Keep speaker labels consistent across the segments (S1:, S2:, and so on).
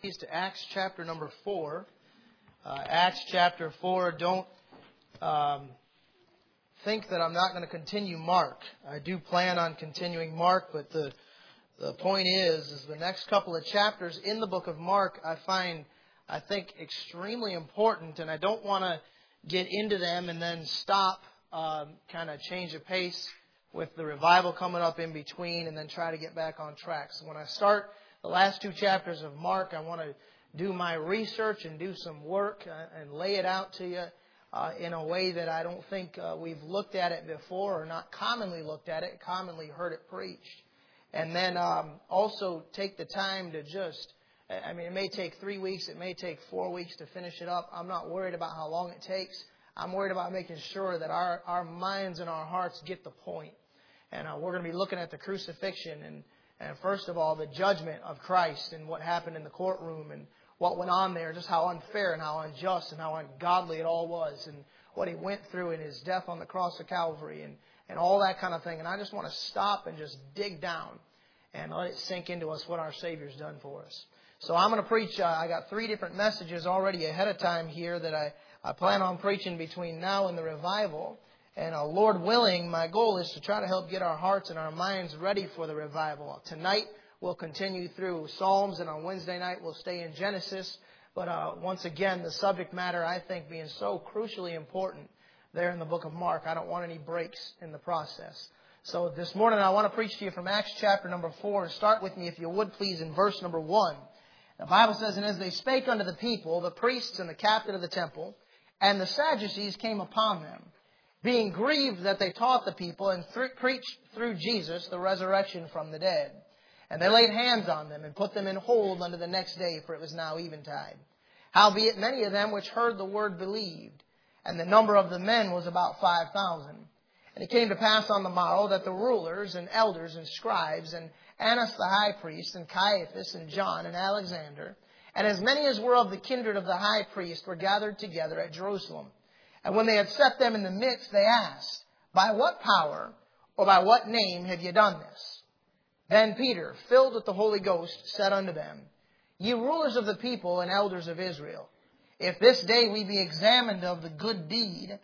S1: To Acts chapter number 4. Acts chapter 4. Don't think that I'm not going to continue Mark. I do plan on continuing Mark, but the point is the next couple of chapters in the book of Mark I think extremely important, and I don't want to get into them and then stop, kind of change of pace with the revival coming up in between and then try to get back on track. So when I start the last two chapters of Mark, I want to do my research and do some work and lay it out to you in a way that I don't think we've looked at it before or not commonly looked at it, commonly heard it preached. And then also take the time to it may take 3 weeks, it may take 4 weeks to finish it up. I'm not worried about how long it takes. I'm worried about making sure that our minds and our hearts get the point. And we're going to be looking at the crucifixion and first of all, the judgment of Christ and what happened in the courtroom and what went on there, just how unfair and how unjust and how ungodly it all was and what He went through in His death on the cross of Calvary and all that kind of thing. And I just want to stop and just dig down and let it sink into us what our Savior's done for us. So I'm going to preach, I got 3 different messages already ahead of time here that I plan on preaching between now and the revival. And Lord willing, my goal is to try to help get our hearts and our minds ready for the revival. Tonight, we'll continue through Psalms, and on Wednesday night, we'll stay in Genesis. But once again, the subject matter, I think, being so crucially important there in the book of Mark, I don't want any breaks in the process. So this morning, I want to preach to you from Acts chapter number 4. And start with me, if you would, please, in verse number 1. The Bible says, "And as they spake unto the people, the priests and the captain of the temple, and the Sadducees came upon them, being grieved that they taught the people and preached through Jesus the resurrection from the dead. And they laid hands on them and put them in hold unto the next day, for it was now eventide. Howbeit many of them which heard the word believed, and the number of the men was about 5,000. And it came to pass on the morrow that the rulers and elders and scribes and Annas the high priest and Caiaphas and John and Alexander, and as many as were of the kindred of the high priest were gathered together at Jerusalem. And when they had set them in the midst, they asked, By what power or by what name have ye done this? Then Peter, filled with the Holy Ghost, said unto them, Ye rulers of the people and elders of Israel, if this day we be examined of the good deed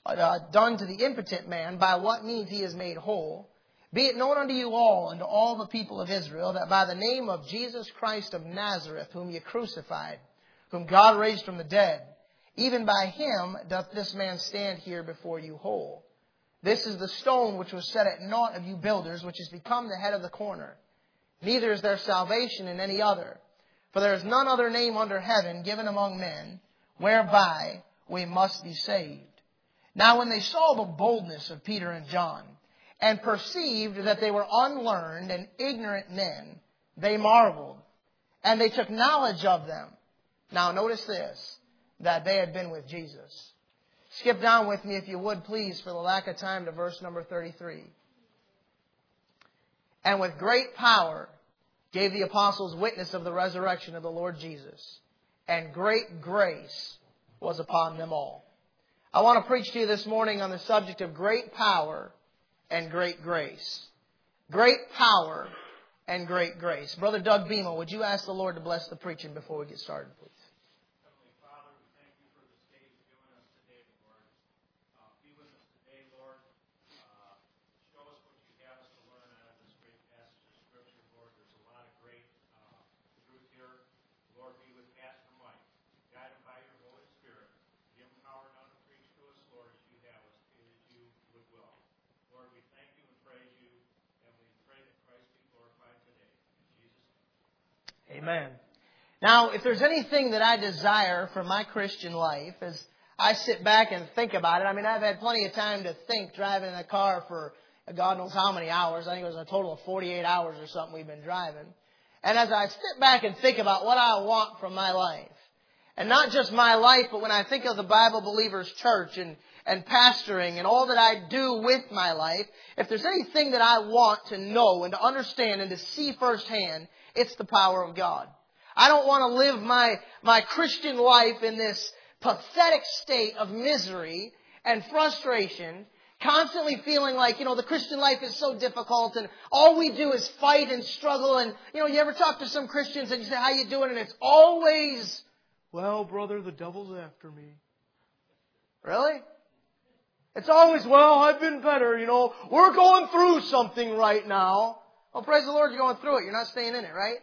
S1: done to the impotent man, by what means he is made whole, be it known unto you all and to all the people of Israel, that by the name of Jesus Christ of Nazareth, whom ye crucified, whom God raised from the dead, even by Him doth this man stand here before you whole. This is the stone which was set at naught of you builders, which is become the head of the corner. Neither is there salvation in any other. For there is none other name under heaven given among men, whereby we must be saved. Now when they saw the boldness of Peter and John, and perceived that they were unlearned and ignorant men, they marveled, and they took knowledge of them. Now notice this, that they had been with Jesus. Skip down with me, if you would, please, for the lack of time, to verse number 33. And with great power gave the apostles witness of the resurrection of the Lord Jesus, and great grace was upon them all. I want to preach to you this morning on the subject of great power and great grace. Great power and great grace. Brother Doug Beamer, would you ask the Lord to bless the preaching before we get started, please? Amen. Now, if there's anything that I desire for my Christian life, as I sit back and think about it, I've had plenty of time to think driving in a car for God knows how many hours. I think it was a total of 48 hours or something we've been driving. And as I sit back and think about what I want from my life, and not just my life, but when I think of the Bible Believers Church and pastoring and all that I do with my life, if there's anything that I want to know and to understand and to see firsthand, it's the power of God. I don't want to live my Christian life in this pathetic state of misery and frustration, constantly feeling like, the Christian life is so difficult and all we do is fight and struggle. And, you ever talk to some Christians and you say, how you doing? And it's always, well, brother, the devil's after me. Really? It's always, well, I've been better, We're going through something right now. Well, praise the Lord, you're going through it. You're not staying in it, right?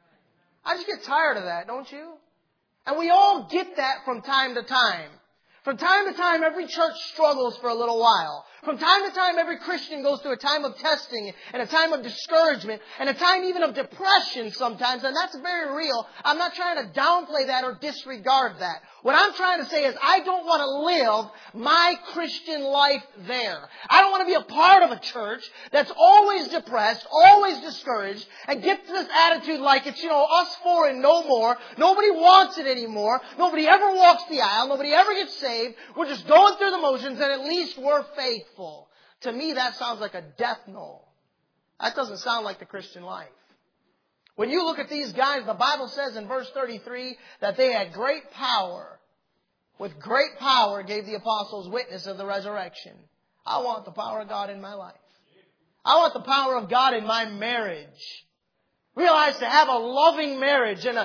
S1: I just get tired of that, don't you? And we all get that from time to time. From time to time, every church struggles for a little while. From time to time, every Christian goes through a time of testing and a time of discouragement and a time even of depression sometimes. And that's very real. I'm not trying to downplay that or disregard that. What I'm trying to say is I don't want to live my Christian life there. I don't want to be a part of a church that's always depressed, always discouraged, and gets this attitude like it's, us four and no more. Nobody wants it anymore. Nobody ever walks the aisle. Nobody ever gets saved. We're just going through the motions and at least we're faithful. To me, that sounds like a death knell. That doesn't sound like the Christian life. When you look at these guys, the Bible says in verse 33 that they had great power. With great power gave the apostles witness of the resurrection. I want the power of God in my life. I want the power of God in my marriage. Realize to have a loving marriage and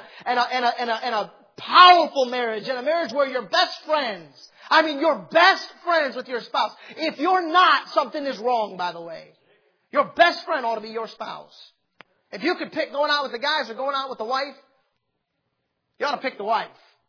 S1: a powerful marriage and a marriage where you're best friends. You're best friends with your spouse. If you're not, something is wrong, by the way. Your best friend ought to be your spouse. If you could pick going out with the guys or going out with the wife, you ought to pick the wife.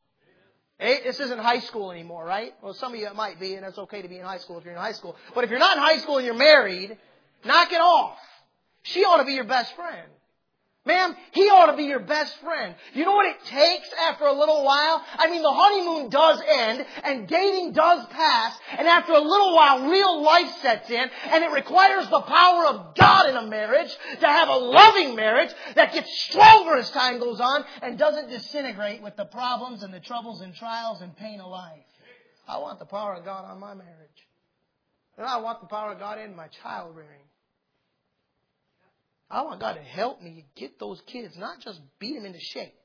S1: Hey, this isn't high school anymore, right? Well, some of you it might be, and it's okay to be in high school if you're in high school. But if you're not in high school and you're married, knock it off. She ought to be your best friend. Ma'am, he ought to be your best friend. You know what it takes after a little while? The honeymoon does end and dating does pass. And after a little while, real life sets in. And it requires the power of God in a marriage to have a loving marriage that gets stronger as time goes on and doesn't disintegrate with the problems and the troubles and trials and pain of life. I want the power of God on my marriage. And I want the power of God in my child rearing. I want God to help me get those kids, not just beat them into shape.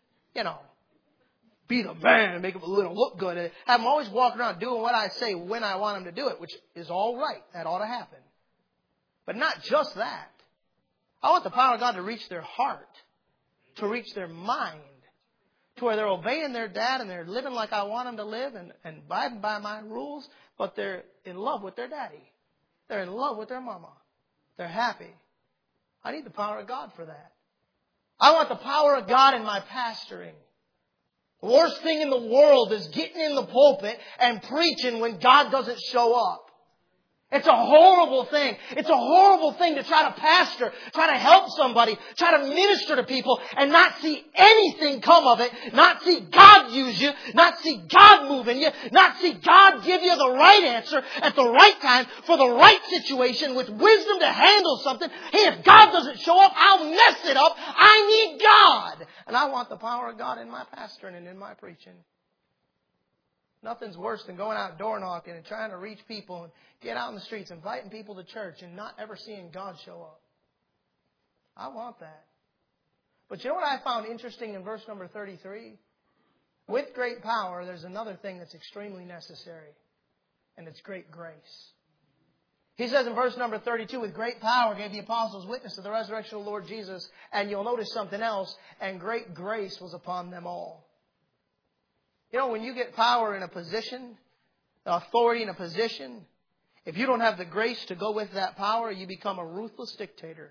S1: Be the man and make them look good. Have them always walking around doing what I say when I want them to do it, which is all right. That ought to happen. But not just that. I want the power of God to reach their heart, to reach their mind, to where they're obeying their dad and they're living like I want them to live and abiding by my rules, but they're in love with their daddy. They're in love with their mama. They're happy. I need the power of God for that. I want the power of God in my pastoring. The worst thing in the world is getting in the pulpit and preaching when God doesn't show up. It's a horrible thing. It's a horrible thing to try to pastor, try to help somebody, try to minister to people and not see anything come of it, not see God use you, not see God move in you, not see God give you the right answer at the right time for the right situation with wisdom to handle something. Hey, if God doesn't show up, I'll mess it up. I need God. And I want the power of God in my pastoring and in my preaching. Nothing's worse than going out door knocking and trying to reach people and get out in the streets, inviting people to church and not ever seeing God show up. I want that. But you know what I found interesting in verse number 33? With great power, there's another thing that's extremely necessary, and it's great grace. He says in verse number 32, with great power gave the apostles witness of the resurrection of the Lord Jesus, and you'll notice something else, and great grace was upon them all. When you get power in a position, authority in a position, if you don't have the grace to go with that power, you become a ruthless dictator.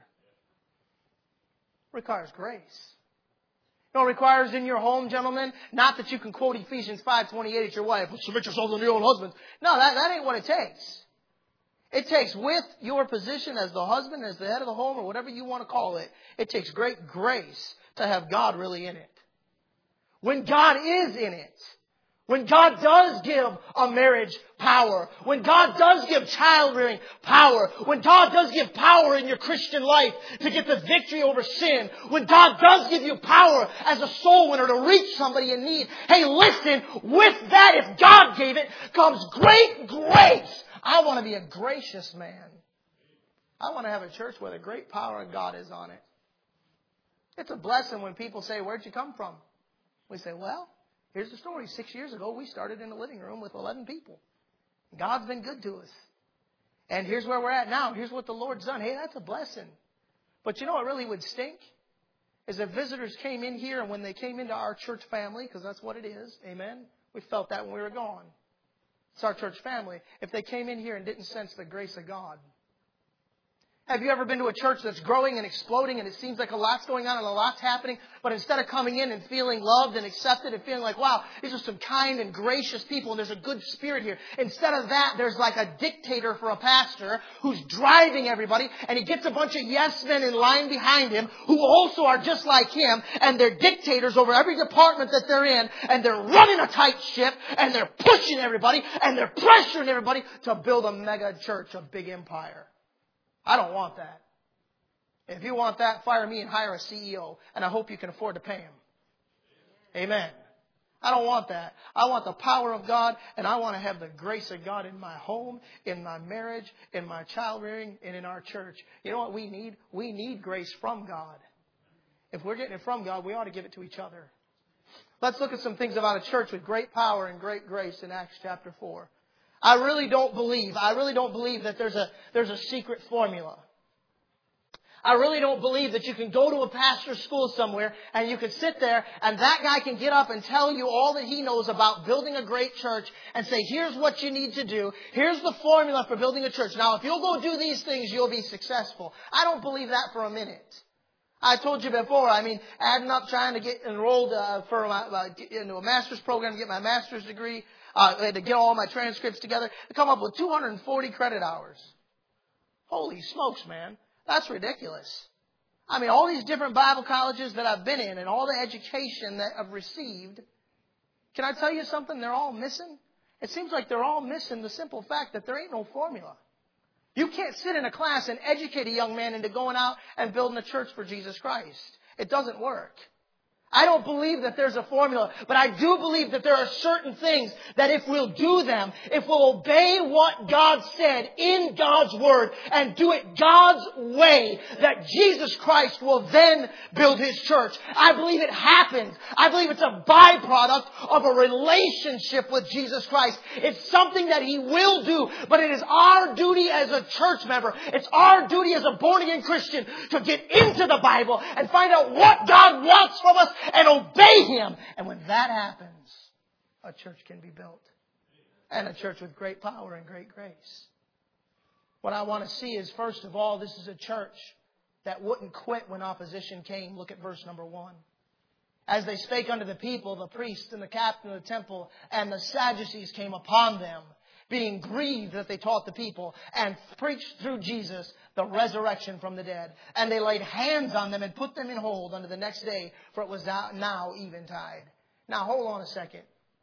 S1: It requires grace. It requires in your home, gentlemen, not that you can quote Ephesians 5:28 at your wife, submit yourselves unto your own husbands. No, that ain't what it takes. It takes with your position as the husband, as the head of the home, or whatever you want to call it, it takes great grace to have God really in it. When God is in it, when God does give a marriage power, when God does give child rearing power, when God does give power in your Christian life to get the victory over sin, when God does give you power as a soul winner to reach somebody in need, hey, listen, with that, if God gave it, comes great grace. I want to be a gracious man. I want to have a church where the great power of God is on it. It's a blessing when people say, where'd you come from? We say, well, here's the story. 6 years ago, we started in a living room with 11 people. God's been good to us. And here's where we're at now. Here's what the Lord's done. Hey, that's a blessing. But you know what really would stink? Is if visitors came in here and when they came into our church family, because that's what it is, amen? We felt that when we were gone. It's our church family. If they came in here and didn't sense the grace of God. Have you ever been to a church that's growing and exploding and it seems like a lot's going on and a lot's happening, but instead of coming in and feeling loved and accepted and feeling like, wow, these are some kind and gracious people and there's a good spirit here. Instead of that, there's like a dictator for a pastor who's driving everybody and he gets a bunch of yes men in line behind him who also are just like him and they're dictators over every department that they're in and they're running a tight ship and they're pushing everybody and they're pressuring everybody to build a mega church, a big empire. I don't want that. If you want that, fire me and hire a CEO. And I hope you can afford to pay him. Amen. I don't want that. I want the power of God. And I want to have the grace of God in my home, in my marriage, in my child rearing, and in our church. You know what we need? We need grace from God. If we're getting it from God, we ought to give it to each other. Let's look at some things about a church with great power and great grace in Acts chapter 4. I really don't believe that there's a secret formula. I really don't believe that you can go to a pastor's school somewhere and you can sit there and that guy can get up and tell you all that he knows about building a great church and say, here's what you need to do. Here's the formula for building a church. Now, if you'll go do these things, you'll be successful. I don't believe that for a minute. I told you before, adding up trying to get enrolled into a master's program to get my master's degree. To get all my transcripts together, to come up with 240 credit hours. Holy smokes, man. That's ridiculous. All these different Bible colleges that I've been in and all the education that I've received, can I tell you something? They're all missing. It seems like they're all missing the simple fact that there ain't no formula. You can't sit in a class and educate a young man into going out and building a church for Jesus Christ. It doesn't work. I don't believe that there's a formula, but I do believe that there are certain things that if we'll do them, if we'll obey what God said in God's Word and do it God's way, that Jesus Christ will then build His church. I believe it happens. I believe it's a byproduct of a relationship with Jesus Christ. It's something that He will do, but it is our duty as a church member, it's our duty as a born-again Christian to get into the Bible and find out what God wants from us and obey Him. And when that happens, a church can be built. And a church with great power and great grace. What I want to see is, first of all, this is a church that wouldn't quit when opposition came. Look at verse number 1. As they spake unto the people, the priests and the captain of the temple and the Sadducees came upon them, being grieved that they taught the people, and preached through Jesus the resurrection from the dead. And they laid hands on them and put them in hold unto the next day, for it was now eventide. Now hold on a second.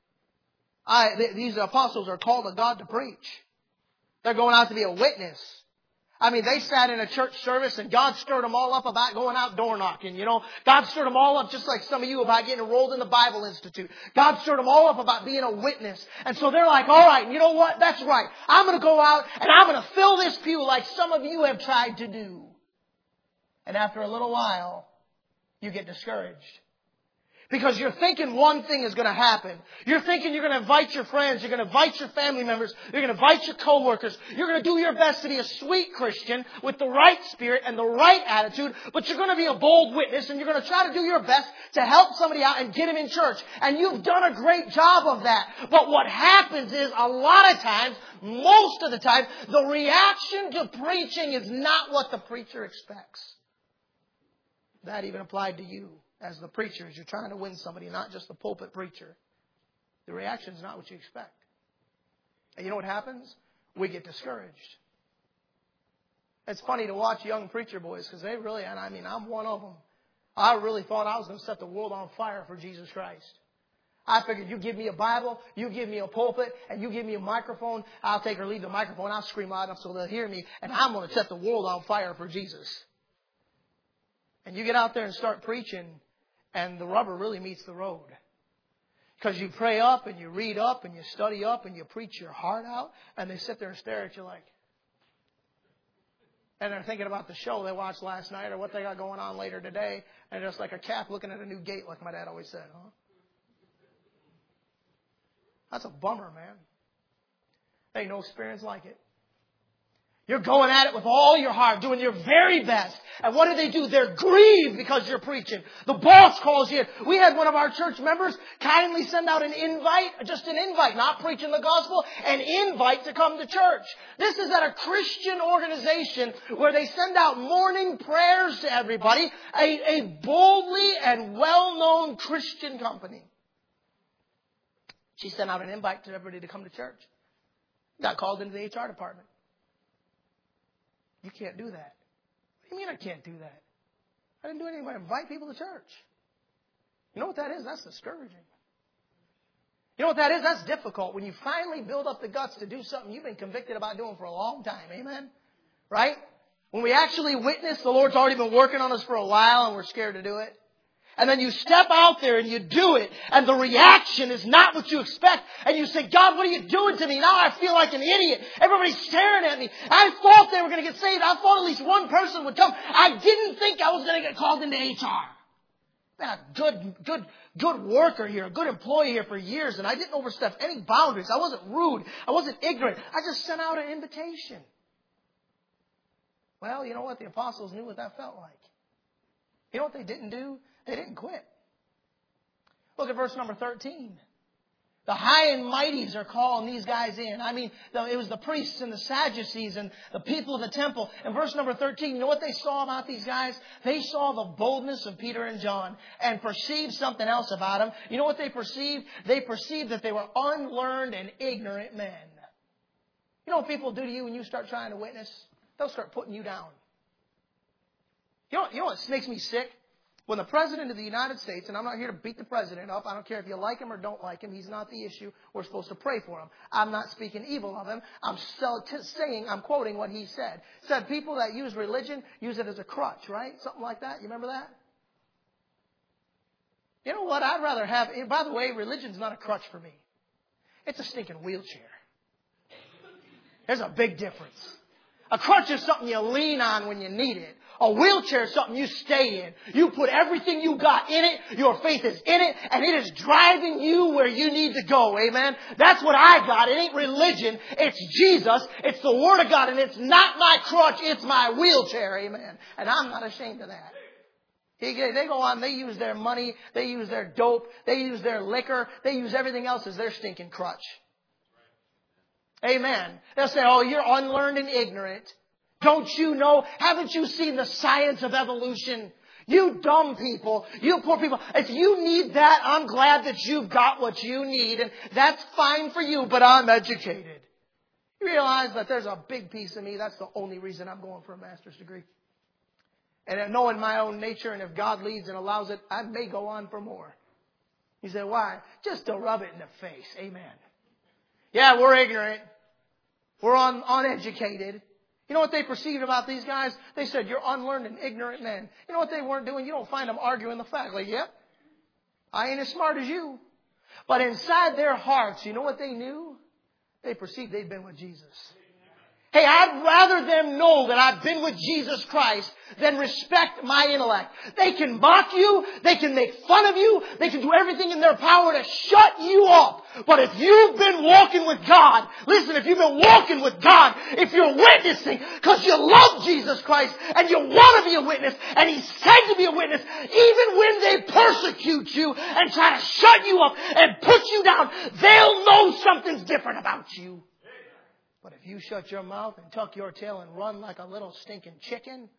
S1: These apostles are called of God to preach. They're going out to be a witness. They sat in a church service and God stirred them all up about going out door knocking. God stirred them all up just like some of you about getting enrolled in the Bible Institute. God stirred them all up about being a witness. And so they're like, all right, you know what? That's right. I'm going to go out and I'm going to fill this pew like some of you have tried to do. And after a little while, you get discouraged. Because you're thinking one thing is going to happen. You're thinking you're going to invite your friends. You're going to invite your family members. You're going to invite your coworkers. You're going to do your best to be a sweet Christian with the right spirit and the right attitude. But you're going to be a bold witness and you're going to try to do your best to help somebody out and get them in church. And you've done a great job of that. But what happens is a lot of times, most of the time, the reaction to preaching is not what the preacher expects. That even applied to you. As the preacher, as you're trying to win somebody, not just the pulpit preacher. The reaction is not what you expect. And you know what happens? We get discouraged. It's funny to watch young preacher boys because they really, and I'm one of them. I really thought I was going to set the world on fire for Jesus Christ. I figured you give me a Bible, you give me a pulpit, and you give me a microphone, I'll take or leave the microphone, I'll scream loud enough so they'll hear me, and I'm going to set the world on fire for Jesus. And you get out there and start preaching, and the rubber really meets the road. Because you pray up and you read up and you study up and you preach your heart out. And they sit there and stare at you like. And they're thinking about the show they watched last night or what they got going on later today. And just like a calf looking at a new gate, like my dad always said. Huh? That's a bummer, man. There ain't no experience like it. You're going at it with all your heart, doing your very best. And what do? They're grieved because you're preaching. The boss calls you in. We had one of our church members kindly send out an invite, just an invite, not preaching the gospel, an invite to come to church. This is at a Christian organization where they send out morning prayers to everybody, a boldly and well-known Christian company. She sent out an invite to everybody to come to church. Got called into the HR department. You can't do that. What do you mean I can't do that? I didn't do anything but invite people to church. You know what that is? That's discouraging. You know what that is? That's difficult. When you finally build up the guts to do something you've been convicted about doing for a long time. Amen? Right? When we actually witness, the Lord's already been working on us for a while and we're scared to do it. And then you step out there and you do it, and the reaction is not what you expect. And you say, God, what are you doing to me? Now I feel like an idiot. Everybody's staring at me. I thought they were going to get saved. I thought at least one person would come. I didn't think I was going to get called into HR. Been a good worker here, a good employee here for years, and I didn't overstep any boundaries. I wasn't rude. I wasn't ignorant. I just sent out an invitation. Well, you know what? The apostles knew what that felt like. You know what they didn't do? They didn't quit. Look at verse number 13. The high and mighties are calling these guys in. I mean, it was the priests and the Sadducees and the people of the temple. In verse number 13, you know what they saw about these guys? They saw the boldness of Peter and John and perceived something else about them. You know what they perceived? They perceived that they were unlearned and ignorant men. You know what people do to you when you start trying to witness? They'll start putting you down. You know what makes me sick? When the President of the United States, and I'm not here to beat the President up. I don't care if you like him or don't like him. He's not the issue. We're supposed to pray for him. I'm not speaking evil of him. I'm quoting what he said. Said people that use religion use it as a crutch, right? Something like that. You remember that? You know what? I'd rather have, by the way, religion's not a crutch for me. It's a stinking wheelchair. There's a big difference. A crutch is something you lean on when you need it. A wheelchair is something you stay in. You put everything you got in it. Your faith is in it. And it is driving you where you need to go. Amen. That's what I got. It ain't religion. It's Jesus. It's the Word of God. And it's not my crutch. It's my wheelchair. Amen. And I'm not ashamed of that. They go on. They use their money. They use their dope. They use their liquor. They use everything else as their stinking crutch. Amen. They'll say, oh, you're unlearned and ignorant. Don't you know? Haven't you seen the science of evolution? You dumb people, you poor people. If you need that, I'm glad that you've got what you need. And that's fine for you, but I'm educated. You realize that there's a big piece of me. That's the only reason I'm going for a master's degree. And knowing my own nature, and if God leads and allows it, I may go on for more. You say, why? Just to rub it in the face. Amen. Yeah, we're ignorant. We're uneducated. You know what they perceived about these guys? They said, you're unlearned and ignorant men. You know what they weren't doing? You don't find them arguing the fact. Like, yep, I ain't as smart as you. But inside their hearts, you know what they knew? They perceived they'd been with Jesus. Hey, I'd rather them know that I've been with Jesus Christ than respect my intellect. They can mock you. They can make fun of you. They can do everything in their power to shut you up. But if you've been walking with God, listen, if you've been walking with God, if you're witnessing because you love Jesus Christ and you want to be a witness and He said to be a witness, even when they persecute you and try to shut you up and put you down, they'll know something's different about you. But if you shut your mouth and tuck your tail and run like a little stinking chicken,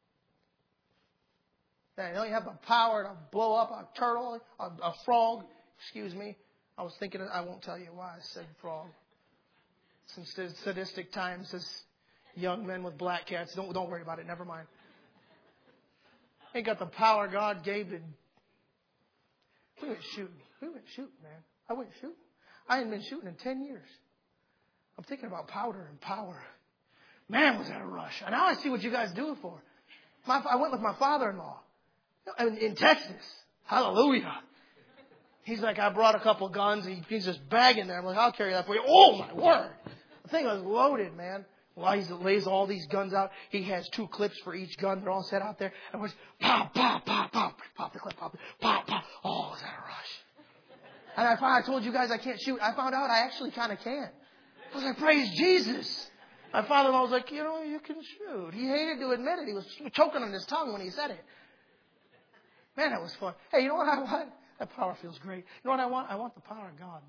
S1: then you have the power to blow up a turtle, a frog. Excuse me. I was thinking, I won't tell you why I said frog. Since sadistic times as young men with black cats. Don't worry about it. Never mind. Ain't got the power God gave to. We went shooting, man. I went shooting. I hadn't been shooting in 10 years. I'm thinking about powder and power. Man, was that a rush. And now I see what you guys do it for. I went with my father-in-law in Texas. Hallelujah. He's like, I brought a couple guns. He's just bagging there. I'm like, I'll carry that for you. Oh, my word. The thing was loaded, man. Well, he lays all these guns out. He has 2 clips for each gun. They're all set out there. And we're just pop, pop, pop, pop. Pop the clip, pop, pop, pop. Oh, was that a rush. And I told you guys I can't shoot. I found out I actually kind of can. I was like, praise Jesus. My father-in-law was like, you can shoot. He hated to admit it. He was choking on his tongue when he said it. Man, that was fun. Hey, you know what I want? That power feels great. You know what I want? I want the power of God.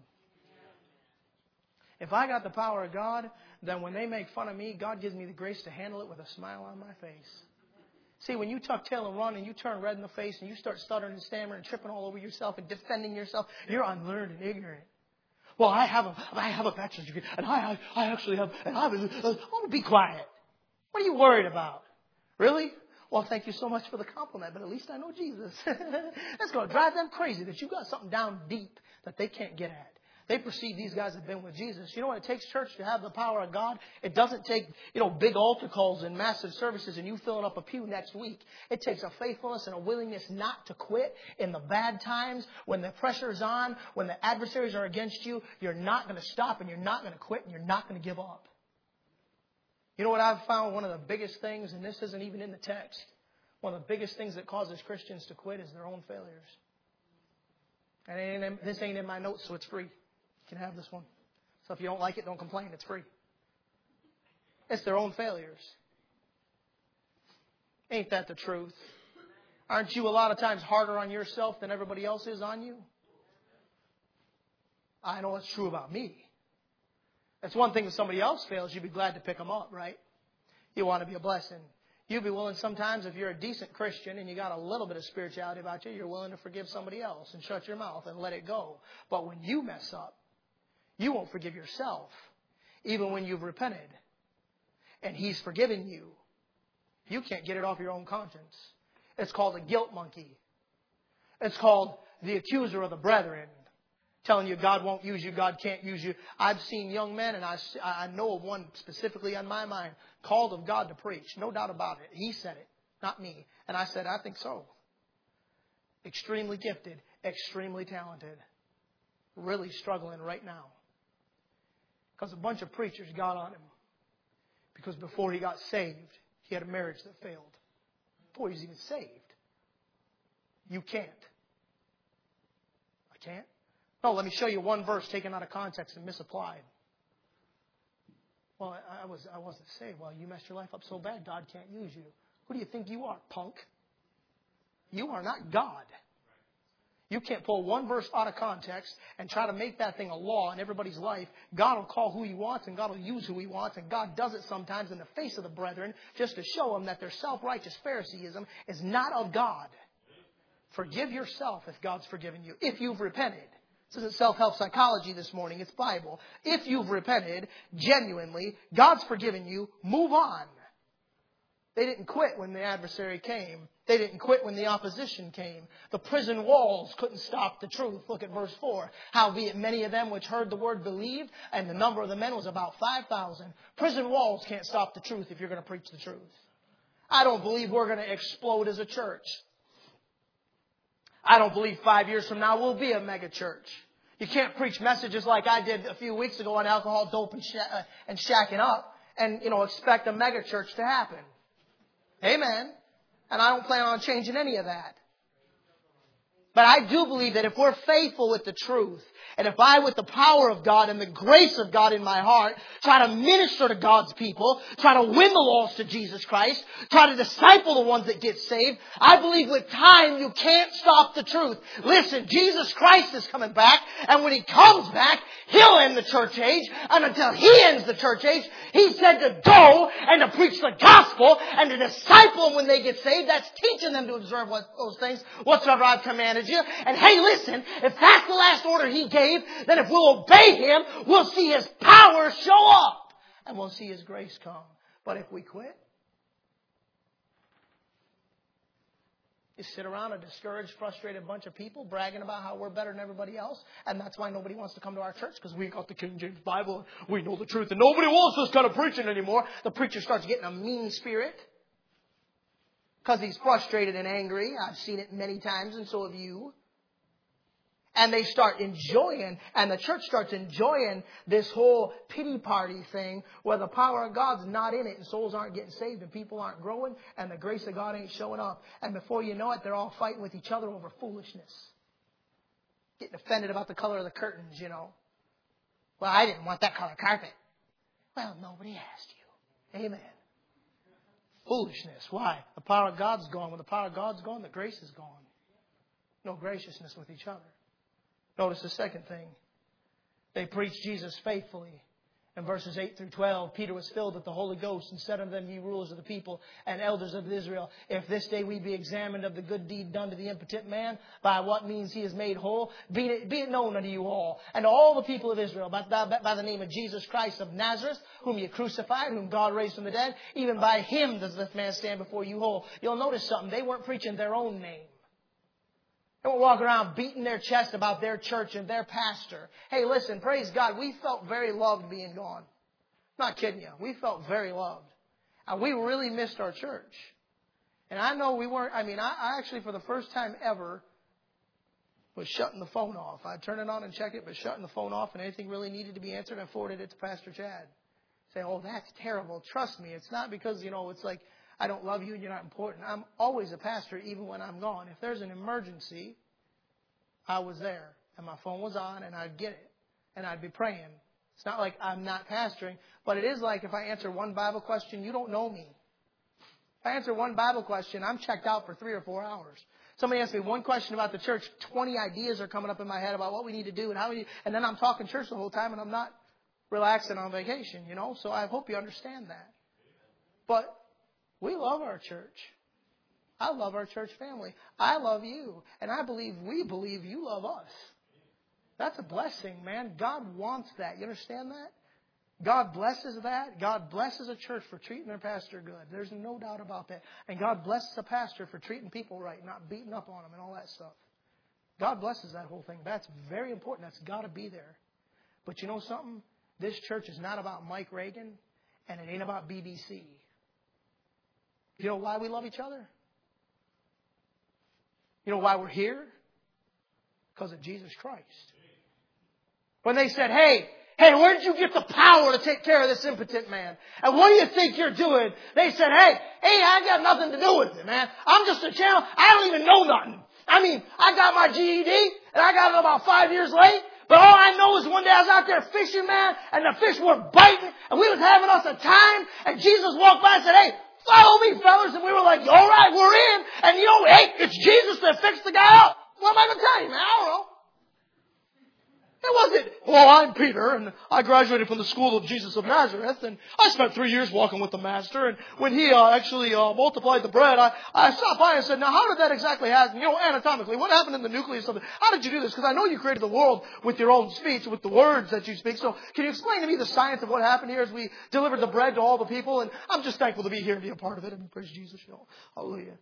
S1: If I got the power of God, then when they make fun of me, God gives me the grace to handle it with a smile on my face. See, when you tuck tail and run and you turn red in the face and you start stuttering and stammering and tripping all over yourself and defending yourself, you're unlearned and ignorant. Well, I have a bachelor's degree, and I actually have, and be quiet. What are you worried about? Really? Well, thank you so much for the compliment, but at least I know Jesus. That's going to drive them crazy that you got something down deep that they can't get at. They perceive these guys have been with Jesus. You know what it takes, church, to have the power of God? It doesn't take, big altar calls and massive services and you filling up a pew next week. It takes a faithfulness and a willingness not to quit in the bad times. When the pressure's on, when the adversaries are against you, you're not going to stop and you're not going to quit and you're not going to give up. You know what I've found? One of the biggest things, and this isn't even in the text, one of the biggest things that causes Christians to quit is their own failures. And this ain't in my notes, so it's free. You can have this one. So if you don't like it, don't complain. It's free. It's their own failures. Ain't that the truth? Aren't you a lot of times harder on yourself than everybody else is on you? I know it's true about me. That's one thing if somebody else fails, you'd be glad to pick them up, right? You want to be a blessing. You'd be willing sometimes, if you're a decent Christian and you got a little bit of spirituality about you, you're willing to forgive somebody else and shut your mouth and let it go. But when you mess up, you won't forgive yourself, even when you've repented. And He's forgiven you. You can't get it off your own conscience. It's called a guilt monkey. It's called the accuser of the brethren. Telling you God won't use you, God can't use you. I've seen young men, and I know of one specifically on my mind, called of God to preach. No doubt about it. He said it, not me. And I said, I think so. Extremely gifted, extremely talented. Really struggling right now. Because a bunch of preachers got on him. Because before he got saved, he had a marriage that failed. Before he was even saved. You can't. I can't? No, let me show you one verse taken out of context and misapplied. Well, I wasn't saved. Well, you messed your life up so bad, God can't use you. Who do you think you are, punk? You are not God. You can't pull one verse out of context and try to make that thing a law in everybody's life. God will call who He wants and God will use who He wants. And God does it sometimes in the face of the brethren just to show them that their self-righteous Phariseeism is not of God. Forgive yourself if God's forgiven you. If you've repented. This isn't self-help psychology this morning. It's Bible. If you've repented genuinely, God's forgiven you. Move on. They didn't quit when the adversary came. They didn't quit when the opposition came. The prison walls couldn't stop the truth. Look at verse 4. Howbeit many of them which heard the word believed, and the number of the men was about 5,000. Prison walls can't stop the truth if you're going to preach the truth. I don't believe we're going to explode as a church. I don't believe 5 years from now we'll be a mega church. You can't preach messages like I did a few weeks ago on alcohol, dope, and shacking up and, expect a mega church to happen. Amen. And I don't plan on changing any of that. But I do believe that if we're faithful with the truth, and if I, with the power of God and the grace of God in my heart, try to minister to God's people, try to win the lost to Jesus Christ, try to disciple the ones that get saved, I believe with time you can't stop the truth. Listen, Jesus Christ is coming back, and when He comes back, He'll end the church age, and until He ends the church age, He said to go and to preach the gospel and to disciple them when they get saved. That's teaching them to observe those things whatsoever I've commanded you. And hey, listen, if that's the last order He gave, then if we'll obey Him, we'll see His power show up and we'll see His grace come. But if we quit, you sit around a discouraged, frustrated bunch of people bragging about how we're better than everybody else, and that's why nobody wants to come to our church, because we got the King James Bible, we know the truth, and nobody wants this kind of preaching anymore. The preacher starts getting a mean spirit because he's frustrated and angry. I've seen it many times, and so have you. And they start enjoying, and the church starts enjoying this whole pity party thing where the power of God's not in it and souls aren't getting saved and people aren't growing and the grace of God ain't showing up. And before you know it, they're all fighting with each other over foolishness. Getting offended about the color of the curtains, Well, I didn't want that color carpet. Well, nobody asked you. Amen. Foolishness. Why? The power of God's gone. When the power of God's gone, the grace is gone. No graciousness with each other. Notice the second thing. They preached Jesus faithfully. In verses 8 through 12, Peter was filled with the Holy Ghost and said unto them, Ye rulers of the people and elders of Israel, if this day we be examined of the good deed done to the impotent man, by what means he is made whole, be it known unto you all, and to all the people of Israel, by the name of Jesus Christ of Nazareth, whom you crucified, whom God raised from the dead, even by him does this man stand before you whole. You'll notice something. They weren't preaching their own name. They won't walk around beating their chest about their church and their pastor. Hey, listen, praise God, we felt very loved being gone. I'm not kidding you. We felt very loved. And we really missed our church. And I know we weren't, I actually, for the first time ever, was shutting the phone off. I'd turn it on and check it, but shutting the phone off and anything really needed to be answered, I forwarded it to Pastor Chad. Saying, oh, that's terrible. Trust me, it's not because, it's like, I don't love you and you're not important. I'm always a pastor even when I'm gone. If there's an emergency, I was there. And my phone was on and I'd get it. And I'd be praying. It's not like I'm not pastoring. But it is like if I answer one Bible question, you don't know me. If I answer one Bible question, I'm checked out for 3 or 4 hours. Somebody asks me one question about the church, 20 ideas are coming up in my head about what we need to do and how and then I'm talking church the whole time and I'm not relaxing on vacation, So I hope you understand that. But we love our church. I love our church family. I love you. And we believe you love us. That's a blessing, man. God wants that. You understand that? God blesses that. God blesses a church for treating their pastor good. There's no doubt about that. And God blesses a pastor for treating people right, not beating up on them and all that stuff. God blesses that whole thing. That's very important. That's got to be there. But you know something? This church is not about Mike Reagan, and it ain't about BBC. You know why we love each other? You know why we're here? Because of Jesus Christ. When they said, hey, where did you get the power to take care of this impotent man? And what do you think you're doing? They said, hey, I got nothing to do with it, man. I'm just a channel. I don't even know nothing. I got my GED, and I got it about 5 years late. But all I know is one day I was out there fishing, man, and the fish were biting, and we was having us a time, and Jesus walked by and said, hey, follow me, fellas. And we were like, all right, we're in. And hey, it's Jesus that fixed the guy up. What am I going to tell you, man? I don't know. It wasn't, I'm Peter, and I graduated from the school of Jesus of Nazareth, and I spent 3 years walking with the Master, and when he actually multiplied the bread, I stopped by and said, now how did that exactly happen? Anatomically, what happened in the nucleus of it? How did you do this? Because I know you created the world with your own speech, with the words that you speak, so can you explain to me the science of what happened here as we delivered the bread to all the people? And I'm just thankful to be here and be a part of it, and praise Jesus, hallelujah.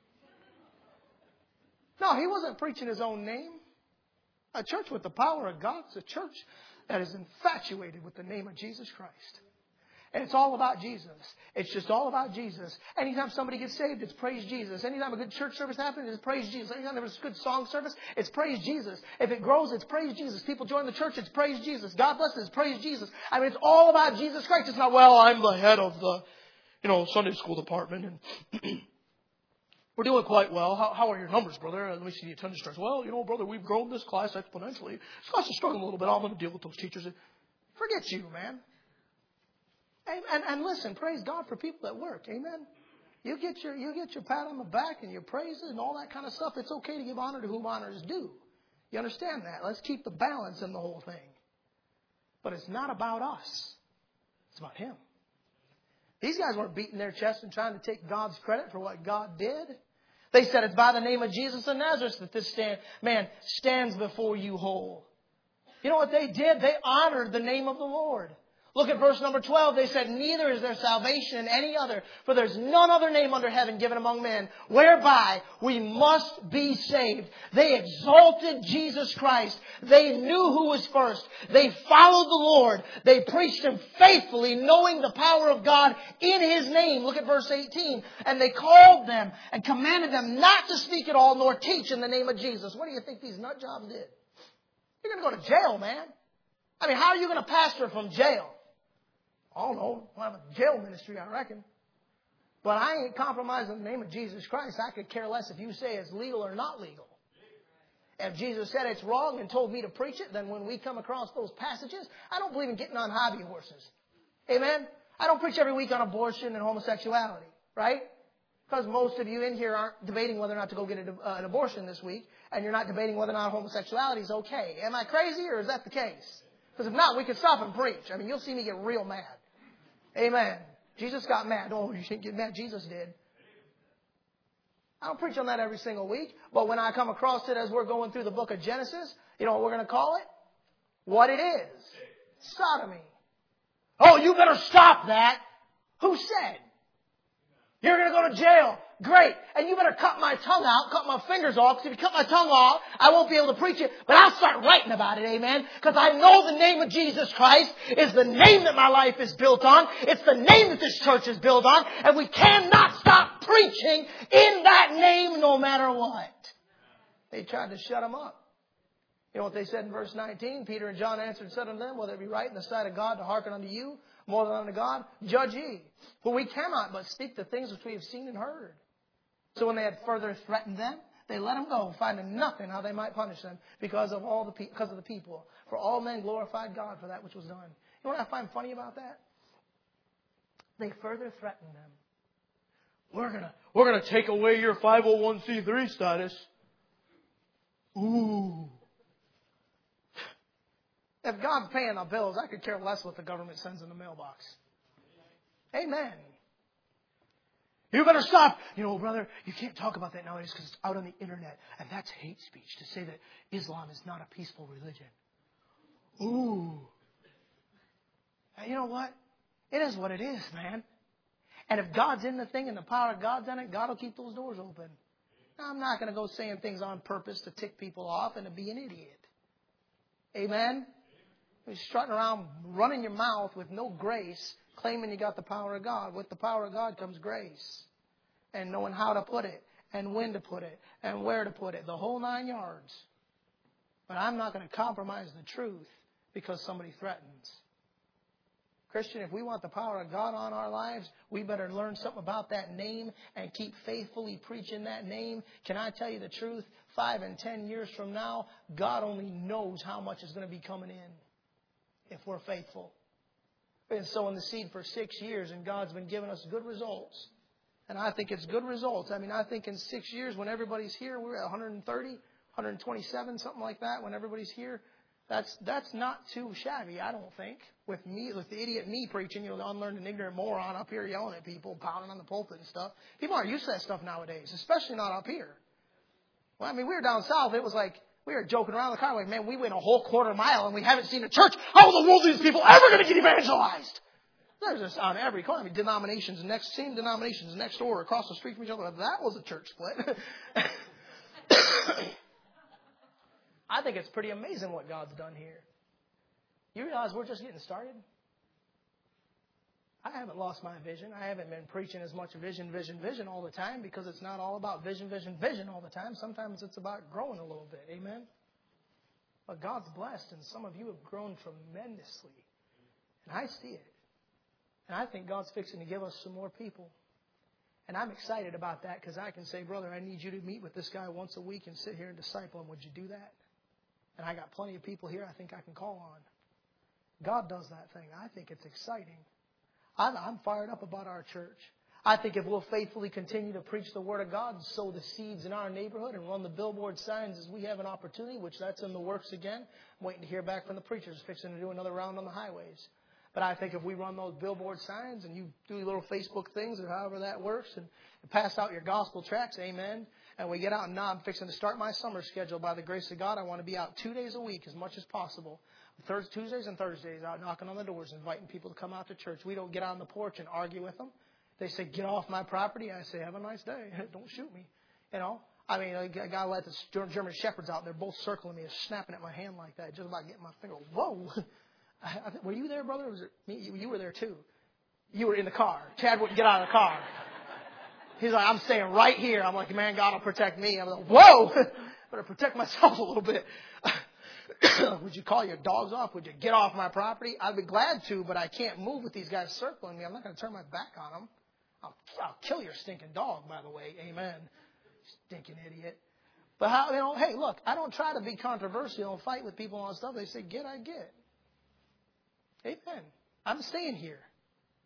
S1: No, he wasn't preaching his own name. A church with the power of God is a church that is infatuated with the name of Jesus Christ. And it's all about Jesus. It's just all about Jesus. Anytime somebody gets saved, it's praise Jesus. Anytime a good church service happens, it's praise Jesus. Anytime there's a good song service, it's praise Jesus. If it grows, it's praise Jesus. People join the church, it's praise Jesus. God bless, it's praise Jesus. It's all about Jesus Christ. It's not, I'm the head of the, Sunday school department and we're doing quite well. How are your numbers, brother? Let me see the attendance charts. Well, brother, we've grown this class exponentially. This class is struggling a little bit. I'm going to deal with those teachers. Forget you, man. And listen, praise God for people that work. Amen. You get your pat on the back and your praises and all that kind of stuff. It's okay to give honor to whom honor is due. You understand that? Let's keep the balance in the whole thing. But it's not about us. It's about Him. These guys weren't beating their chest and trying to take God's credit for what God did. They said it's by the name of Jesus of Nazareth that this man stands before you whole. You know what they did? They honored the name of the Lord. Look at verse number 12. They said, neither is there salvation in any other, for there's none other name under heaven given among men, whereby we must be saved. They exalted Jesus Christ. They knew who was first. They followed the Lord. They preached Him faithfully, knowing the power of God in His name. Look at verse 18. And they called them and commanded them not to speak at all, nor teach in the name of Jesus. What do you think these nut jobs did? You're going to go to jail, man. How are you going to pastor from jail? I don't know. We'll have a jail ministry, I reckon. But I ain't compromising the name of Jesus Christ. I could care less if you say it's legal or not legal. If Jesus said it's wrong and told me to preach it, then when we come across those passages, I don't believe in getting on hobby horses. Amen? I don't preach every week on abortion and homosexuality, right? Because most of you in here aren't debating whether or not to go get an abortion this week, and you're not debating whether or not homosexuality is okay. Am I crazy, or is that the case? Because if not, we could stop and preach. I mean, you'll see me get real mad. Amen. Jesus got mad. Oh, you shouldn't get mad. Jesus did. I don't preach on that every single week. But when I come across it as we're going through the book of Genesis, you know what we're going to call it? What it is. Sodomy. Oh, you better stop that. Who said? You're going to go to jail. Great. And you better cut my tongue out, cut my fingers off. Because if you cut my tongue off, I won't be able to preach it. But I'll start writing about it, amen. Because I know the name of Jesus Christ is the name that my life is built on. It's the name that this church is built on. And we cannot stop preaching in that name no matter what. They tried to shut him up. You know what they said in verse 19? Peter and John answered and said unto them, whether it be right in the sight of God to hearken unto you more than unto God, judge ye. For we cannot but speak the things which we have seen and heard. So when they had further threatened them, they let them go, finding nothing how they might punish them because of the people. For all men glorified God for that which was done. You know what I find funny about that? They further threatened them. We're gonna take away your 501c3 status. Ooh. If God's paying the bills, I could care less what the government sends in the mailbox. Amen. You better stop. You know, brother, you can't talk about that nowadays because it's out on the internet. And that's hate speech to say that Islam is not a peaceful religion. Ooh. And you know what? It is what it is, man. And if God's in the thing and the power of God's in it, God will keep those doors open. Now, I'm not going to go saying things on purpose to tick people off and to be an idiot. Amen? You're strutting around, running your mouth with no grace, claiming you got the power of God. With the power of God comes grace. And knowing how to put it, and when to put it, and where to put it. The whole 9 yards. But I'm not going to compromise the truth because somebody threatens. Christian, if we want the power of God on our lives, we better learn something about that name and keep faithfully preaching that name. Can I tell you the truth? 5 and 10 years from now, God only knows how much is going to be coming in if we're faithful. We've been sowing the seed for 6 years, and God's been giving us good results. And I think it's good results. I mean, I think in 6 years, when everybody's here, we're at 130, 127, something like that, when everybody's here. That's not too shabby, I don't think. With the idiot me preaching, you know, the unlearned and ignorant moron up here yelling at people, pounding on the pulpit and stuff. People aren't used to that stuff nowadays, especially not up here. Well, I mean, we were down south. It was like we were joking around the car, like, man, we went a whole quarter mile and we haven't seen a church. How in the world are these people ever going to get evangelized? There's this on every corner. I mean, same denominations next door, across the street from each other. That was a church split. I think it's pretty amazing what God's done here. You realize we're just getting started? I haven't lost my vision. I haven't been preaching as much vision all the time because it's not all about vision all the time. Sometimes it's about growing a little bit. Amen? But God's blessed, and some of you have grown tremendously. And I see it. And I think God's fixing to give us some more people. And I'm excited about that because I can say, brother, I need you to meet with this guy once a week and sit here and disciple him. Would you do that? And I got plenty of people here I think I can call on. God does that thing. I think it's exciting. I'm fired up about our church. I think if we'll faithfully continue to preach the Word of God and sow the seeds in our neighborhood and run the billboard signs as we have an opportunity, which that's in the works again. I'm waiting to hear back from the preachers fixing to do another round on the highways. But I think if we run those billboard signs and you do little Facebook things or however that works and pass out your gospel tracts, amen, and we get out, and now I'm fixing to start my summer schedule by the grace of God. I want to be out 2 days a week as much as possible. Tuesdays and Thursdays, out knocking on the doors, inviting people to come out to church. We don't get on the porch and argue with them. They say, get off my property. I say, have a nice day. Don't shoot me. You know, I mean, a guy let the German Shepherds out. They're both circling me and snapping at my hand like that, just about getting my finger. Whoa. Were you there, brother? Or was it me? You were there, too. You were in the car. Chad wouldn't get out of the car. He's like, I'm staying right here. I'm like, man, God will protect me. I'm like, whoa. Better protect myself a little bit. Would you call your dogs off? Would you get off my property? I'd be glad to, but I can't move with these guys circling me. I'm not going to turn my back on them. I'll kill your stinking dog, by the way. Amen. Stinking idiot. But how, you know, hey, look, I don't try to be controversial and fight with people on stuff. They say, get, I get. Amen. I'm staying here.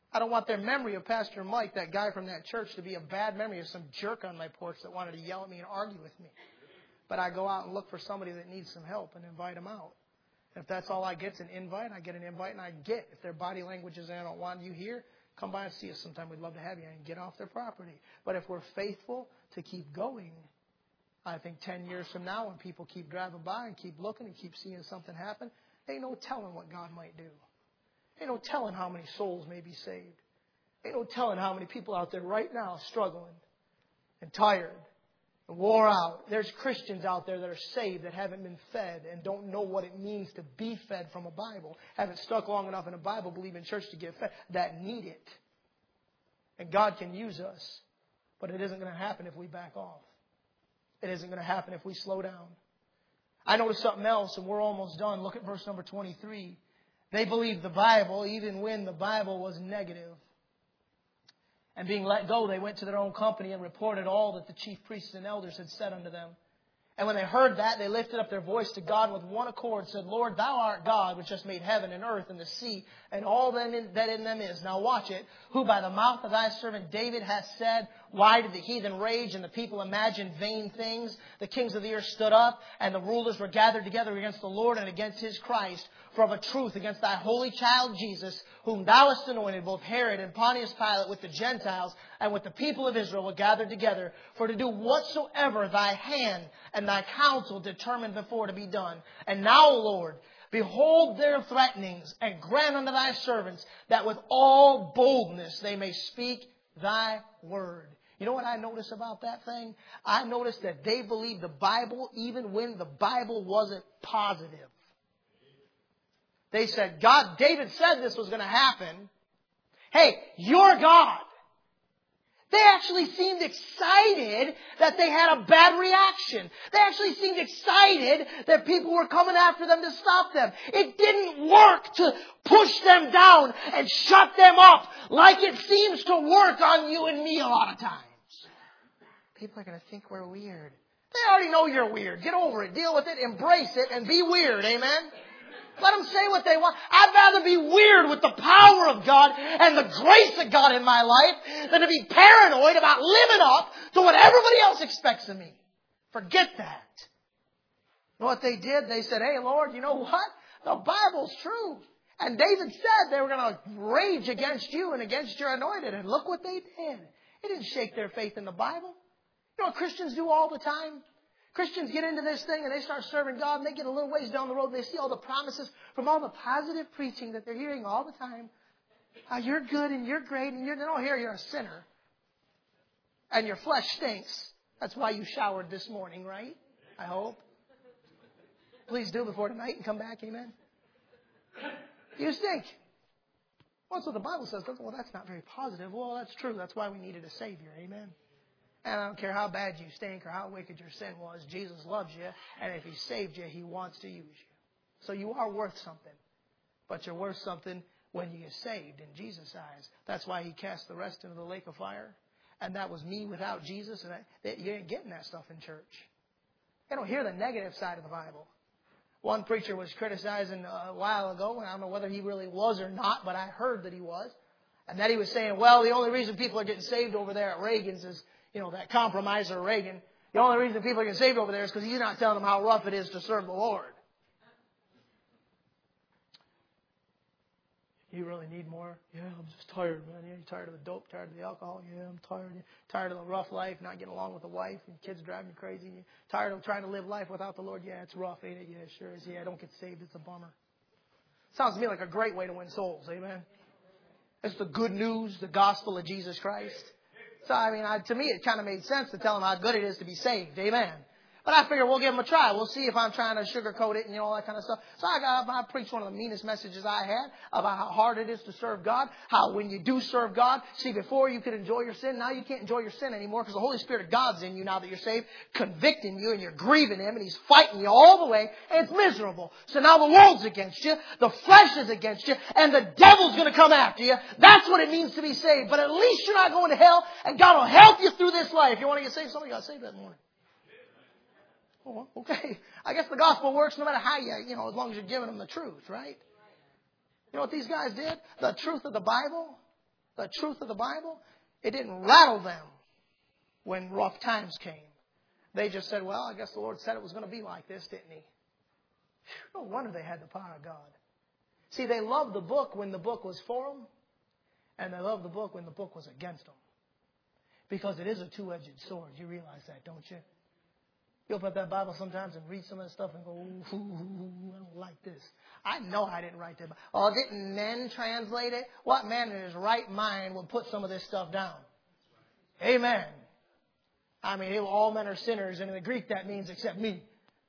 S1: I don't want their memory of Pastor Mike, that guy from that church, to be a bad memory of some jerk on my porch that wanted to yell at me and argue with me. But I go out and look for somebody that needs some help and invite them out. If that's all I get is an invite, I get an invite and I get. If their body language is, I don't want you here, come by and see us sometime. We'd love to have you and get off their property. But if we're faithful to keep going, I think 10 years from now, when people keep driving by and keep looking and keep seeing something happen, ain't no telling what God might do. Ain't no telling how many souls may be saved. Ain't no telling how many people out there right now struggling and tired and wore out. There's Christians out there that are saved that haven't been fed and don't know what it means to be fed from a Bible. Haven't stuck long enough in a Bible, believe in church to get fed, that need it. And God can use us. But it isn't going to happen if we back off. It isn't going to happen if we slow down. I noticed something else, and we're almost done. Look at verse number 23. They believed the Bible even when the Bible was negative. And being let go, they went to their own company and reported all that the chief priests and elders had said unto them. And when they heard that, they lifted up their voice to God with one accord, said, Lord, Thou art God, which hast made heaven and earth and the sea, and all that in them is. Now watch it. Who by the mouth of Thy servant David hath said, Why did the heathen rage and the people imagine vain things? The kings of the earth stood up, and the rulers were gathered together against the Lord and against His Christ. For of a truth against Thy holy child Jesus, whom Thou hast anointed, both Herod and Pontius Pilate with the Gentiles and with the people of Israel were gathered together, for to do whatsoever Thy hand and Thy counsel determined before to be done. And now, Lord, behold their threatenings, and grant unto Thy servants that with all boldness they may speak Thy word. You know what I notice about that thing? I notice that they believed the Bible even when the Bible wasn't positive. They said, God, David said this was going to happen. Hey, you're God. They actually seemed excited that they had a bad reaction. They actually seemed excited that people were coming after them to stop them. It didn't work to push them down and shut them up like it seems to work on you and me a lot of times. People are going to think we're weird. They already know you're weird. Get over it. Deal with it. Embrace it and be weird. Amen? Let them say what they want. I'd rather be weird with the power of God and the grace of God in my life than to be paranoid about living up to what everybody else expects of me. Forget that. You know what they did? They said, hey, Lord, you know what? The Bible's true. And David said they were going to rage against you and against your anointed. And look what they did. It didn't shake their faith in the Bible. You know what Christians do all the time? Christians get into this thing and they start serving God and they get a little ways down the road and they see all the promises from all the positive preaching that they're hearing all the time. How you're good and you're great and they don't hear you're a sinner. And your flesh stinks. That's why you showered this morning, right? I hope. Please do before tonight and come back, amen? You stink. Well, that's what the Bible says. Well, that's not very positive. Well, that's true. That's why we needed a Savior, amen? And I don't care how bad you stink or how wicked your sin was. Jesus loves you. And if He saved you, He wants to use you. So you are worth something. But you're worth something when you get saved in Jesus' eyes. That's why He cast the rest into the lake of fire. And that was me without Jesus. And you ain't getting that stuff in church. They don't hear the negative side of the Bible. One preacher was criticizing a while ago, and I don't know whether he really was or not, but I heard that he was. And that he was saying, well, the only reason people are getting saved over there at Reagan's is, you know, that compromiser Reagan. The only reason people are getting saved over there is because he's not telling them how rough it is to serve the Lord. You really need more? Yeah, I'm just tired, man. Yeah, you tired of the dope, tired of the alcohol? Yeah, I'm tired. Tired of the rough life, not getting along with the wife, and kids driving me crazy. You tired of trying to live life without the Lord? Yeah, it's rough, ain't it? Yeah, it sure is. Yeah, don't get saved. It's a bummer. Sounds to me like a great way to win souls. Amen. It's the good news, the gospel of Jesus Christ. So, I mean, to me, it kind of made sense to tell them how good it is to be saved. Amen. But I figure we'll give them a try. We'll see if I'm trying to sugarcoat it and, all that kind of stuff. So I preached one of the meanest messages I had about how hard it is to serve God. How when you do serve God, see, before you could enjoy your sin, now you can't enjoy your sin anymore because the Holy Spirit of God's in you now that you're saved, convicting you and you're grieving Him and He's fighting you all the way and it's miserable. So now the world's against you, the flesh is against you, and the devil's going to come after you. That's what it means to be saved. But at least you're not going to hell and God will help you through this life. You want to get saved? Somebody got saved that morning. Oh, okay. I guess the gospel works no matter how as long as you're giving them the truth, right? You know what these guys did? The truth of the Bible. the truth of the Bible, it didn't rattle them when rough times came. They just said, well, I guess the Lord said it was going to be like this, didn't He? No wonder they had the power of God. See, they loved the book when the book was for them, and they loved the book when the book was against them. Because it is a two-edged sword. You realize that, don't you? You open up that Bible sometimes and read some of that stuff and go, ooh, I don't like this. I know I didn't write that. Oh, didn't men translate it? What man in his right mind would put some of this stuff down? Amen. I mean, all men are sinners, and in the Greek that means except me.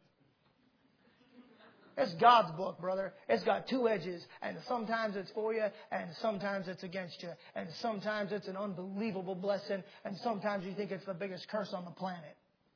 S1: It's God's book, brother. It's got two edges, and sometimes it's for you, and sometimes it's against you, and sometimes it's an unbelievable blessing, and sometimes you think it's the biggest curse on the planet.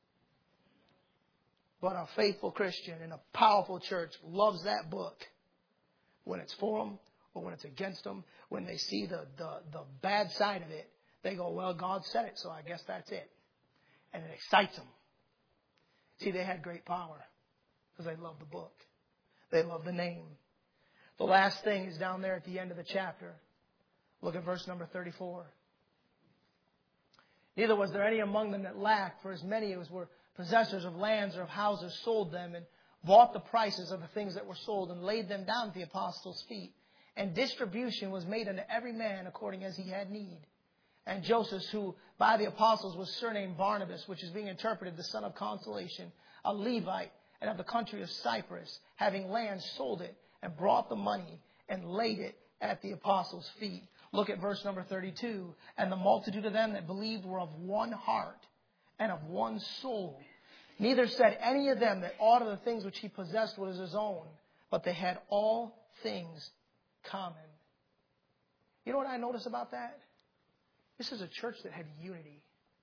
S1: But a faithful Christian in a powerful church loves that book when it's for them or when it's against them. When they see the bad side of it, they go, well, God said it, so I guess that's it. And it excites them. See, they had great power because they loved the book. They loved the name. The last thing is down there at the end of the chapter. Look at verse number 34. Neither was there any among them that lacked, for as many as were possessors of lands or of houses sold them and bought the prices of the things that were sold and laid them down at the apostles' feet. And distribution was made unto every man according as he had need. And Joseph, who by the apostles was surnamed Barnabas, which is being interpreted the son of consolation, a Levite, and of the country of Cyprus, having land, sold it, and brought the money, and laid it at the apostles' feet. Look at verse number 32. And the multitude of them that believed were of one heart and of one soul. Neither said any of them that aught of the things which he possessed was his own, but they had all things common. You know what I notice about that? This is a church that had unity.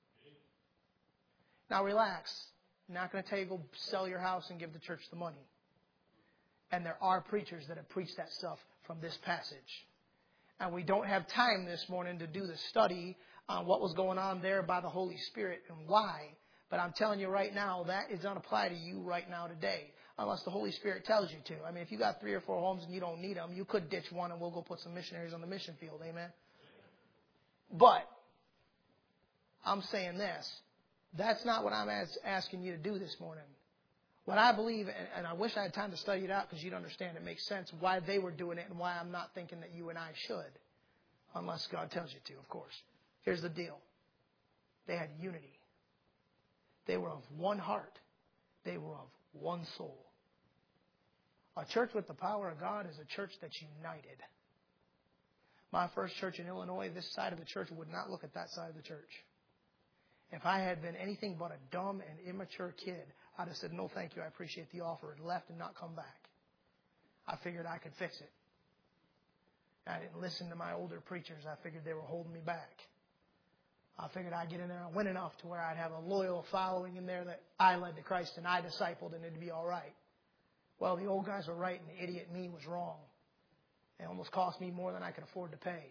S1: Now relax. I'm not going to tell you go sell your house and give the church the money. And there are preachers that have preached that stuff from this passage. And we don't have time this morning to do the study on what was going on there by the Holy Spirit and why. But I'm telling you right now, that is not apply to you right now today. Unless the Holy Spirit tells you to. I mean, if you got 3 or 4 homes and you don't need them, you could ditch one and we'll go put some missionaries on the mission field. Amen. But I'm saying this. That's not what I'm asking you to do this morning. What I believe, and I wish I had time to study it out because you'd understand it makes sense why they were doing it and why I'm not thinking that you and I should. Unless God tells you to, of course. Here's the deal. They had unity. They were of one heart. They were of one soul. A church with the power of God is a church that's united. My first church in Illinois, this side of the church would not look at that side of the church. If I had been anything but a dumb and immature kid, I'd have said, no, thank you, I appreciate the offer, and left and not come back. I figured I could fix it. I didn't listen to my older preachers. I figured they were holding me back. I figured I'd get in there and win enough to where I'd have a loyal following in there that I led to Christ and I discipled and it'd be all right. Well, the old guys were right and the idiot me was wrong. It almost cost me more than I could afford to pay.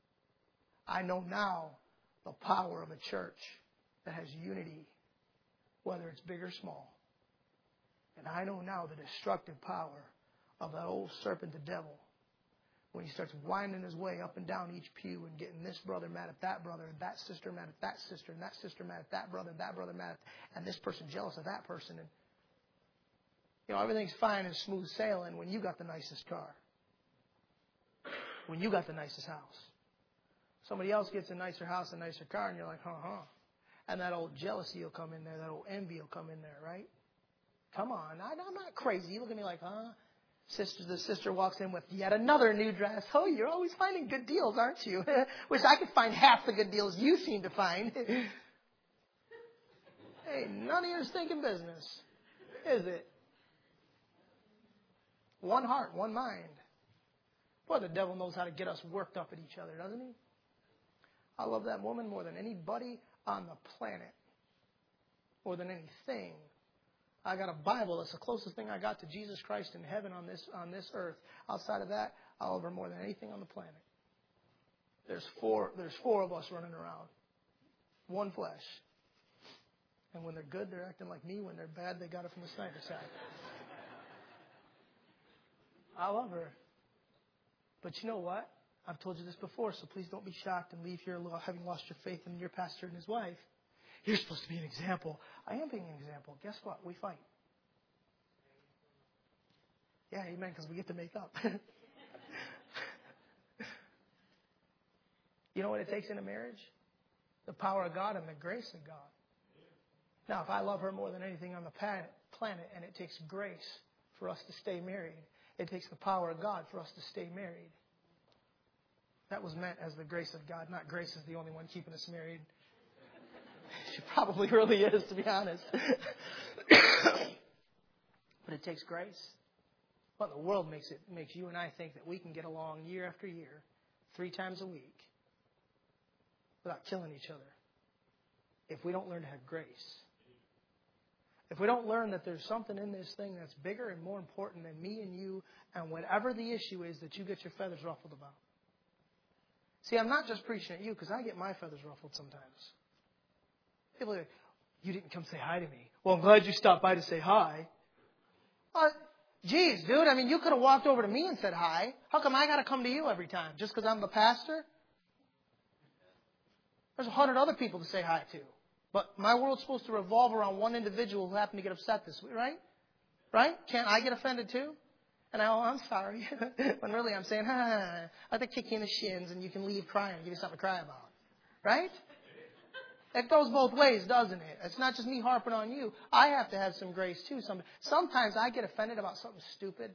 S1: I know now the power of a church that has unity, whether it's big or small. And I know now the destructive power of that old serpent, the devil, when he starts winding his way up and down each pew and getting this brother mad at that brother, and that sister mad at that sister, and that sister mad at that brother mad at, and this person jealous of that person. And, you know, everything's fine and smooth sailing when you got the nicest car. When you got the nicest house. Somebody else gets a nicer house, a nicer car, and you're like, And that old jealousy will come in there. That old envy will come in there, right? Come on. I'm not crazy. You look at me like, The sister walks in with yet another new dress. Oh, you're always finding good deals, aren't you? Wish I could find half the good deals you seem to find. Hey, none of your stinking business, is it? One heart, one mind. Boy, the devil knows how to get us worked up at each other, doesn't he? I love that woman more than anybody on the planet. More than anything. I got a Bible. That's the closest thing I got to Jesus Christ in heaven on this earth. Outside of that, I love her more than anything on the planet. There's four of us running around. One flesh. And when they're good, they're acting like me. When they're bad, they got it from the sniper side. I love her. But you know what? I've told you this before, so please don't be shocked and leave here having lost your faith in your pastor and his wife. You're supposed to be an example. I am being an example. Guess what? We fight. Yeah, amen, because we get to make up. You know what it takes in a marriage? The power of God and the grace of God. Now, if I love her more than anything on the planet, and it takes grace for us to stay married, it takes the power of God for us to stay married. That was meant as the grace of God, not grace is the only one keeping us married. She probably really is, to be honest. But it takes grace. What in the world makes you and I think that we can get along year after year, 3 times a week, without killing each other, if we don't learn to have grace? If we don't learn that there's something in this thing that's bigger and more important than me and you, and whatever the issue is that you get your feathers ruffled about. See, I'm not just preaching at you, because I get my feathers ruffled sometimes. People are like, you didn't come say hi to me. Well, I'm glad you stopped by to say hi. Geez, dude, I mean, you could have walked over to me and said hi. How come I got to come to you every time? Just because I'm the pastor? There's 100 other people to say hi to. But my world's supposed to revolve around one individual who happened to get upset this week, right? Right? Can't I get offended too? And I'm sorry. When really I'm saying, I'd like to kick you in the shins and you can leave crying and give you something to cry about. Right? It goes both ways, doesn't it? It's not just me harping on you. I have to have some grace too. Sometimes I get offended about something stupid.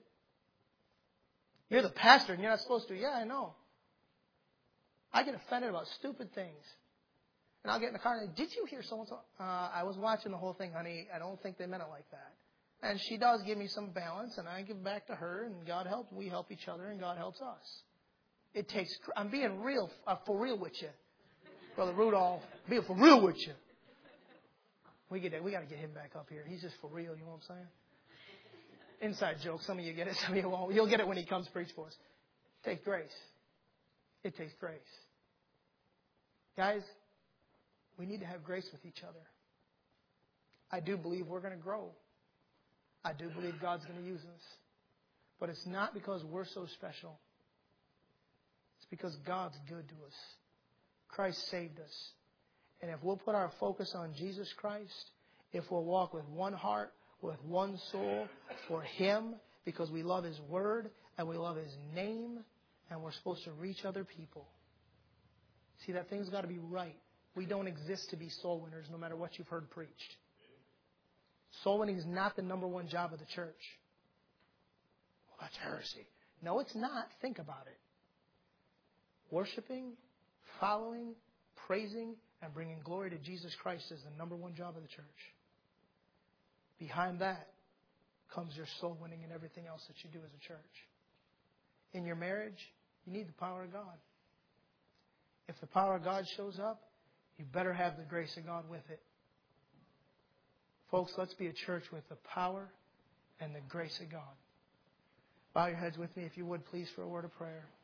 S1: You're the pastor and you're not supposed to. Yeah, I know. I get offended about stupid things. And I'll get in the car and say, did you hear so-and-so? I was watching the whole thing, honey. I don't think they meant it like that. And she does give me some balance, and I give back to her, and God helps. We help each other, and God helps us. It takes. I'm being real, for real with you, Brother Rudolph. Being for real with you. We got to get him back up here. He's just for real. You know what I'm saying? Inside joke. Some of you get it. Some of you won't. You'll get it when he comes preach for us. It takes grace. It takes grace, guys. We need to have grace with each other. I do believe we're going to grow. I do believe God's going to use us. But it's not because we're so special. It's because God's good to us. Christ saved us. And if we'll put our focus on Jesus Christ, if we'll walk with one heart, with one soul, for Him, because we love His Word and we love His name, and we're supposed to reach other people. See, that thing's got to be right. We don't exist to be soul winners no matter what you've heard preached. Soul winning is not the number one job of the church. Well, that's heresy. No, it's not. Think about it. Worshiping, following, praising, and bringing glory to Jesus Christ is the number one job of the church. Behind that comes your soul winning and everything else that you do as a church. In your marriage, you need the power of God. If the power of God shows up, you better have the grace of God with it. Folks, let's be a church with the power and the grace of God. Bow your heads with me, if you would, please, for a word of prayer.